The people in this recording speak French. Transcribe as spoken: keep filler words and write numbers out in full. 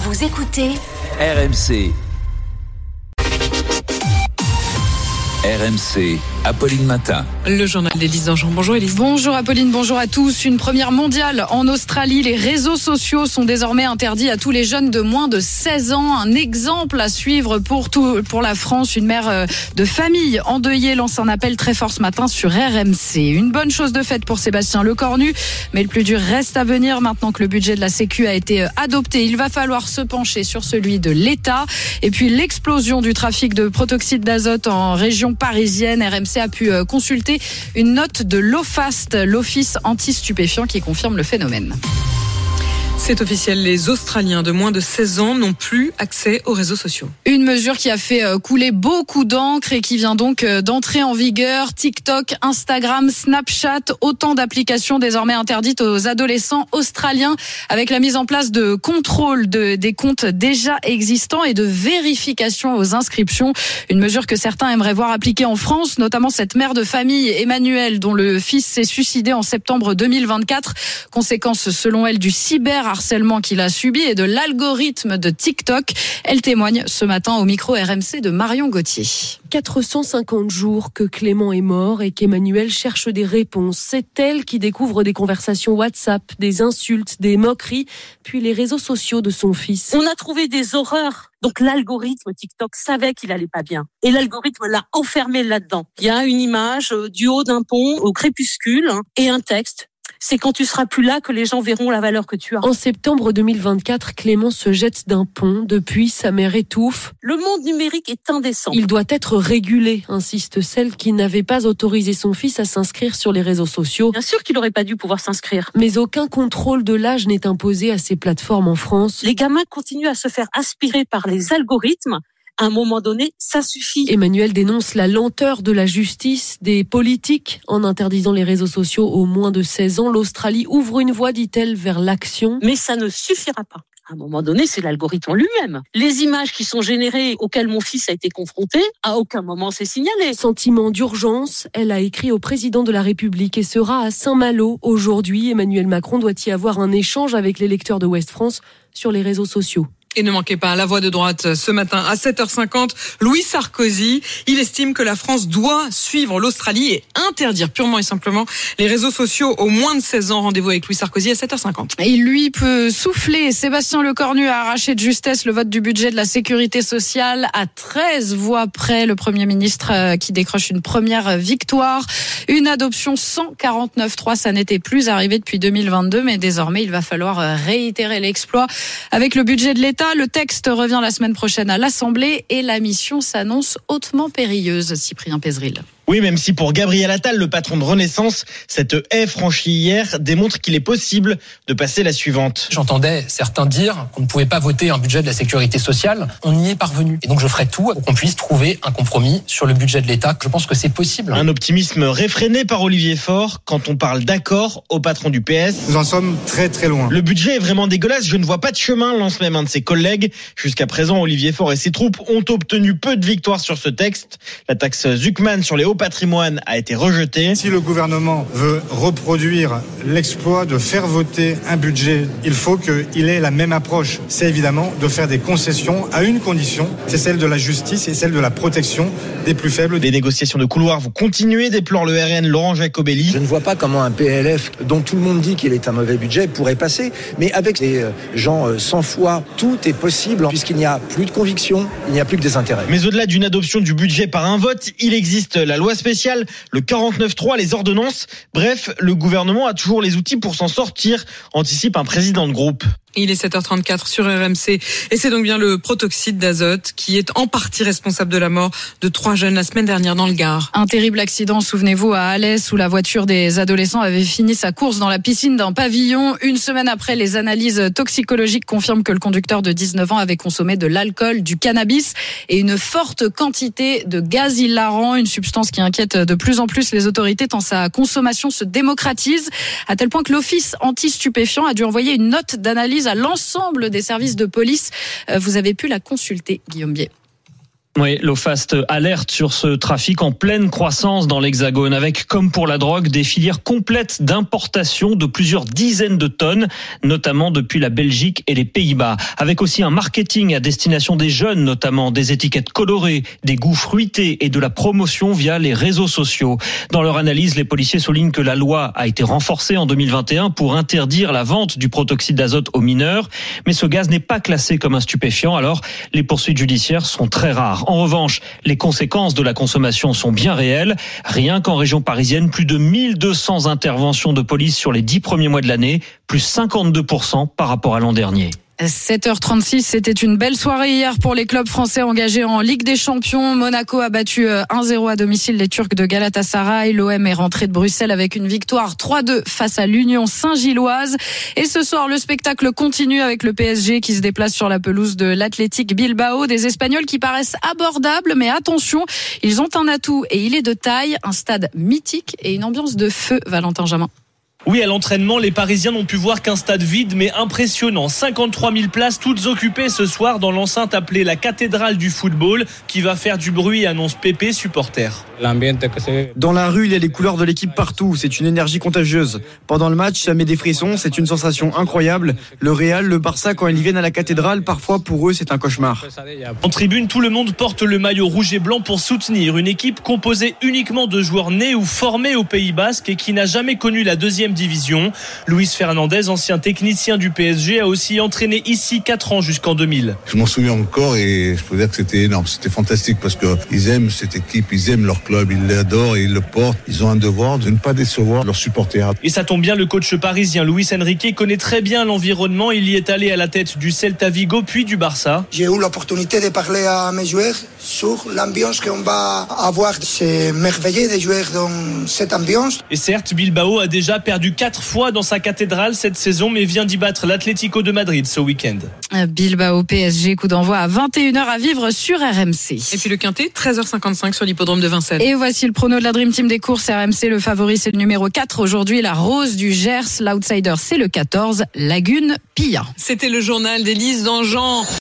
Vous écoutez R M C. R M C, Apolline Matin. Le journal d'Élise Dangean. Bonjour Élise. Bonjour Apolline, bonjour à tous. Une première mondiale en Australie. Les réseaux sociaux sont désormais interdits à tous les jeunes de moins de seize ans. Un exemple à suivre pour, tout, pour la France. Une mère de famille endeuillée lance un appel très fort ce matin sur R M C. Une bonne chose de faite pour Sébastien Lecornu. Mais le plus dur reste à venir maintenant que le budget de la Sécu a été adopté. Il va falloir se pencher sur celui de l'État. Et puis l'explosion du trafic de protoxyde d'azote en région parisienne. R M C a pu consulter une note de l'OFAST, l'Office anti-stupéfiants, qui confirme le phénomène. C'est officiel, les Australiens de moins de seize ans n'ont plus accès aux réseaux sociaux. Une mesure qui a fait couler beaucoup d'encre et qui vient donc d'entrer en vigueur. TikTok, Instagram, Snapchat, autant d'applications désormais interdites aux adolescents australiens, avec la mise en place de contrôle de, des comptes déjà existants et de vérification aux inscriptions. Une mesure que certains aimeraient voir appliquée en France, notamment cette mère de famille, Emmanuelle, dont le fils s'est suicidé en septembre deux mille vingt-quatre. Conséquence, selon elle, du cyber harcèlement qu'il a subi et de l'algorithme de TikTok. Elle témoigne ce matin au micro R M C de Marion Gauthier. quatre cent cinquante jours que Clément est mort et qu'Emmanuelle cherche des réponses. C'est elle qui découvre des conversations WhatsApp, des insultes, des moqueries, puis les réseaux sociaux de son fils. On a trouvé des horreurs. Donc l'algorithme TikTok savait qu'il allait pas bien. Et l'algorithme l'a enfermé là-dedans. Il y a une image du haut d'un pont au crépuscule et un texte. C'est quand tu seras plus là que les gens verront la valeur que tu as. En septembre deux mille vingt-quatre, Clément se jette d'un pont. Depuis, sa mère étouffe. Le monde numérique est indécent. Il doit être régulé, insiste celle qui n'avait pas autorisé son fils à s'inscrire sur les réseaux sociaux. Bien sûr qu'il n'aurait pas dû pouvoir s'inscrire. Mais aucun contrôle de l'âge n'est imposé à ces plateformes en France. Les gamins continuent à se faire aspirer par les algorithmes. À un moment donné, ça suffit. Emmanuelle dénonce la lenteur de la justice, des politiques en interdisant les réseaux sociaux aux moins de seize ans. L'Australie ouvre une voie, dit-elle, vers l'action. Mais ça ne suffira pas. À un moment donné, c'est l'algorithme lui-même. Les images qui sont générées, auxquelles mon fils a été confronté, à aucun moment c'est signalé. Sentiment d'urgence, elle a écrit au président de la République et sera à Saint-Malo aujourd'hui. Emmanuel Macron doit y avoir un échange avec les lecteurs de Ouest France sur les réseaux sociaux. Et ne manquez pas, la voix de droite ce matin à sept heures cinquante, Louis Sarkozy, il estime que la France doit suivre l'Australie et interdire purement et simplement les réseaux sociaux aux moins de seize ans. Rendez-vous avec Louis Sarkozy à sept heures cinquante. Il lui peut souffler. Sébastien Lecornu a arraché de justesse le vote du budget de la sécurité sociale à treize voix près. Le Premier ministre qui décroche une première victoire. Une adoption cent quarante-neuf trois, ça n'était plus arrivé depuis deux mille vingt-deux, mais désormais il va falloir réitérer l'exploit avec le budget de l'État. Le texte revient la semaine prochaine à l'Assemblée et la mission s'annonce hautement périlleuse. Cyprien Pézeril. Oui, même si pour Gabriel Attal, le patron de Renaissance, cette haie franchie hier démontre qu'il est possible de passer la suivante. J'entendais certains dire qu'on ne pouvait pas voter un budget de la sécurité sociale. On y est parvenu. Et donc je ferai tout pour qu'on puisse trouver un compromis sur le budget de l'État. Je pense que c'est possible. Un optimisme réfréné par Olivier Faure quand on parle d'accord au patron du P S. Nous en sommes très très loin. Le budget est vraiment dégueulasse. Je ne vois pas de chemin, lance même un de ses collègues. Jusqu'à présent, Olivier Faure et ses troupes ont obtenu peu de victoires sur ce texte. La taxe Zuckman sur les hauts patrimoine a été rejeté. Si le gouvernement veut reproduire l'exploit de faire voter un budget, il faut qu'il ait la même approche. C'est évidemment de faire des concessions à une condition, c'est celle de la justice et celle de la protection des plus faibles. Les négociations de couloir vont continuer, déplore le R N Laurent Jacobelli. Je ne vois pas comment un P L F dont tout le monde dit qu'il est un mauvais budget pourrait passer. Mais avec les gens sans foi, tout est possible puisqu'il n'y a plus de conviction, il n'y a plus que des intérêts. Mais au-delà d'une adoption du budget par un vote, il existe la loi spéciale, le quarante-neuf trois, les ordonnances. Bref, le gouvernement a toujours les outils pour s'en sortir, anticipe un président de groupe. Il est sept heures trente-quatre sur R M C et c'est donc bien le protoxyde d'azote qui est en partie responsable de la mort de trois jeunes la semaine dernière dans le Gard. Un terrible accident, souvenez-vous, à Alès où la voiture des adolescents avait fini sa course dans la piscine d'un pavillon. Une semaine après, les analyses toxicologiques confirment que le conducteur de dix-neuf ans avait consommé de l'alcool, du cannabis et une forte quantité de gaz hilarant, une substance qui inquiète de plus en plus les autorités tant sa consommation se démocratise, à tel point que l'Office anti-stupéfiants a dû envoyer une note d'analyse à l'ensemble des services de police. Vous avez pu la consulter, Guillaume Bier. Oui, l'OFAST alerte sur ce trafic en pleine croissance dans l'Hexagone, avec, comme pour la drogue, des filières complètes d'importation de plusieurs dizaines de tonnes, notamment depuis la Belgique et les Pays-Bas, avec aussi un marketing à destination des jeunes, notamment des étiquettes colorées, des goûts fruités et de la promotion via les réseaux sociaux. Dans leur analyse, les policiers soulignent que la loi a été renforcée en deux mille vingt et un pour interdire la vente du protoxyde d'azote aux mineurs, mais ce gaz n'est pas classé comme un stupéfiant, alors les poursuites judiciaires sont très rares. En revanche, les conséquences de la consommation sont bien réelles. Rien qu'en région parisienne, plus de mille deux cents interventions de police sur les dix premiers mois de l'année, plus cinquante-deux pour cent par rapport à l'an dernier. sept heures trente-six, c'était une belle soirée hier pour les clubs français engagés en Ligue des Champions. Monaco a battu un zéro à domicile les Turcs de Galatasaray. L'O M est rentré de Bruxelles avec une victoire trois deux face à l'Union Saint-Gilloise. Et ce soir, le spectacle continue avec le P S G qui se déplace sur la pelouse de l'Athletic Bilbao. Des Espagnols qui paraissent abordables, mais attention, ils ont un atout et il est de taille. Un stade mythique et une ambiance de feu, Valentin Jamin. Oui, à l'entraînement, les Parisiens n'ont pu voir qu'un stade vide mais impressionnant. cinquante-trois mille places toutes occupées ce soir dans l'enceinte appelée la cathédrale du football qui va faire du bruit, annonce Pépé, supporter. Dans la rue, il y a les couleurs de l'équipe partout. C'est une énergie contagieuse. Pendant le match, ça met des frissons. C'est une sensation incroyable. Le Real, le Barça, quand ils viennent à la cathédrale, parfois pour eux, c'est un cauchemar. En tribune, tout le monde porte le maillot rouge et blanc pour soutenir une équipe composée uniquement de joueurs nés ou formés au Pays Basque et qui n'a jamais connu la deuxième division. Luis Fernandez, ancien technicien du P S G, a aussi entraîné ici quatre ans jusqu'en deux mille. Je m'en souviens encore et je peux dire que c'était énorme, c'était fantastique parce qu'ils aiment cette équipe, ils aiment leur club, ils l'adorent et ils le portent. Ils ont un devoir de ne pas décevoir leurs supporters. Et ça tombe bien, le coach parisien Luis Enrique connaît très bien l'environnement. Il y est allé à la tête du Celta Vigo puis du Barça. J'ai eu l'opportunité de parler à mes joueurs sur l'ambiance qu'on va avoir. C'est merveilleux de jouer dans cette ambiance. Et certes, Bilbao a déjà perdu quatre fois dans sa cathédrale cette saison, mais vient d'y battre l'Atlético de Madrid ce week-end. Bilbao P S G, coup d'envoi à vingt et une heures à vivre sur R M C. Et puis le quintet, treize heures cinquante-cinq sur l'hippodrome de Vincennes. Et voici le prono de la Dream Team des courses R M C. Le favori, c'est le numéro quatre aujourd'hui, la Rose du Gers. L'outsider, c'est le quatorze, Lagune Pilla. C'était le journal d'Élise Dangean.